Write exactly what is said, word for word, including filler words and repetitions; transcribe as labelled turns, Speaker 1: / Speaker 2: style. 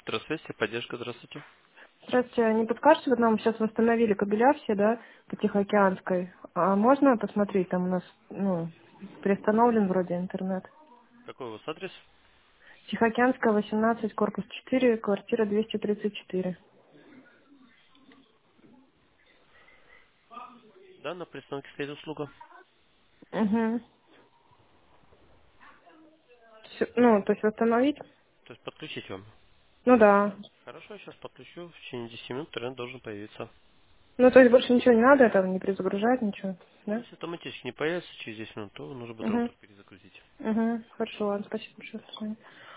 Speaker 1: Здравствуйте, поддержка, здравствуйте.
Speaker 2: Здравствуйте, а не подскажете, вот нам сейчас восстановили кабеля все, да, по Тихоокеанской. А можно посмотреть, там у нас, ну, приостановлен вроде интернет.
Speaker 1: Какой у вас адрес?
Speaker 2: Тихоокеанская, восемнадцать, корпус четыре, квартира двести тридцать четыре.
Speaker 1: Да, на пристанке стоит услуга.
Speaker 2: Угу. Ну, то есть восстановить?
Speaker 1: То есть подключить вам.
Speaker 2: Ну да.
Speaker 1: Хорошо, я сейчас подключу. В течение десяти минут интернет должен появиться.
Speaker 2: Ну, то есть больше ничего не надо, там не перезагружать ничего,
Speaker 1: Ну,
Speaker 2: да?
Speaker 1: если автоматически не появится через десять минут, то нужно будет
Speaker 2: Угу.
Speaker 1: роутер перезагрузить.
Speaker 2: Угу. Хорошо, ладно, спасибо большое. До свидания.